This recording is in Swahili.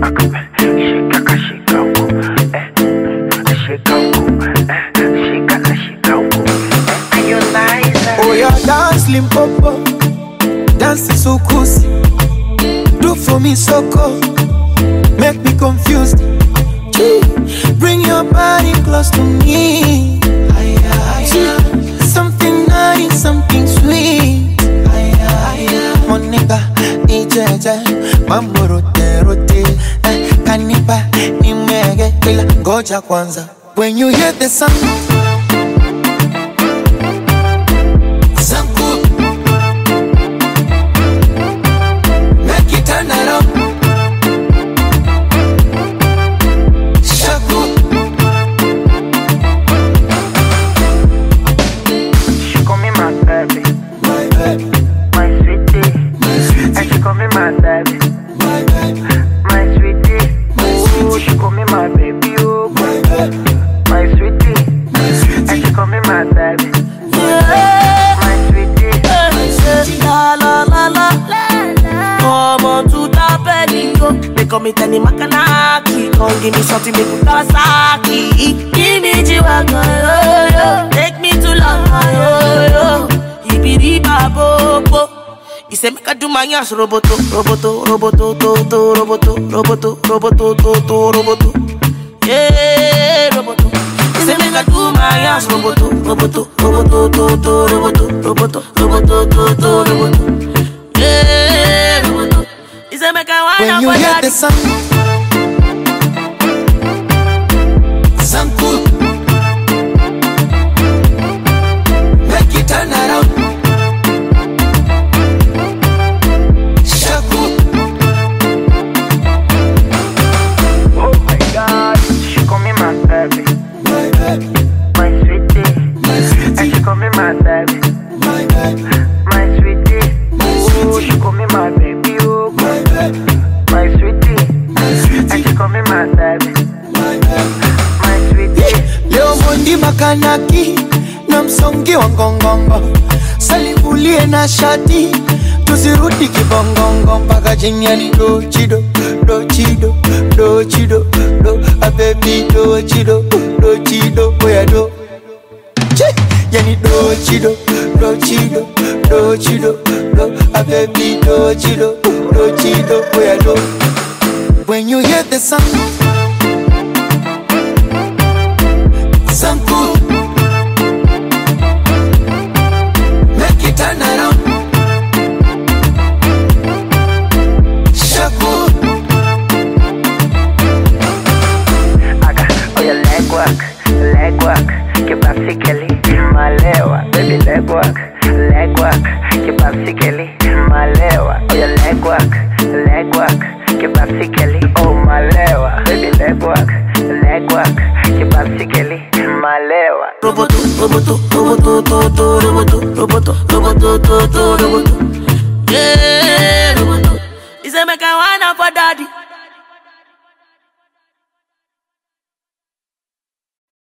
Oh yeah, dance Limpopo, dance Sukusi. Do for me Soko, make me confused. Bring your body close to me. Something nice, something sweet. Monica, nijeje, mambo rote rote. Kanipa, nimege, ila ngoja kwanza. When you hear the sound, me Tani Makanaki, come give me something make me Kawasaki. Give me G-Wagon, yo, yo. Take me to London, yo, yo. Ibiriba-bo-bo. He said make I do my ass roboto, roboto, roboto, to, roboto, roboto, roboto, to, roboto. Yeah, roboto. He said make I do my ass roboto, roboto, roboto, to, roboto, roboto, roboto, to, roboto. Yeah, roboto. He said make I when you hear the sound, cool, make it turn around. Shaku. Oh my God, she call me my baby, my baby, my sweetie, my sweetie. And she call me my baby, my baby, my sweetie. my Oh, sweetie. she call me my baby, oh, my baby, my sweetie, my sweetie. and she call me my baby, my baby, my sweetie. Leo Mondi Makanaki na msongi wa ngongongo, salivulie na shati, tusirudi kibongongo mpaka jinyani do chido, do chido, do chido, do a baby do chido, do chido, boya do. Yani do chido, do chido, do chido, do a baby do chido, do chido, boya do. When you hear the sound, cool, make it turn around. Shaku. Aga, oh your leg work, que basically malewa, baby leg work, que basically malewa, oh your leg work, que basically oh malewa, baby leg work, que basically malewa. Roboto, roboto, roboto, roboto, roboto, roboto, roboto, roboto.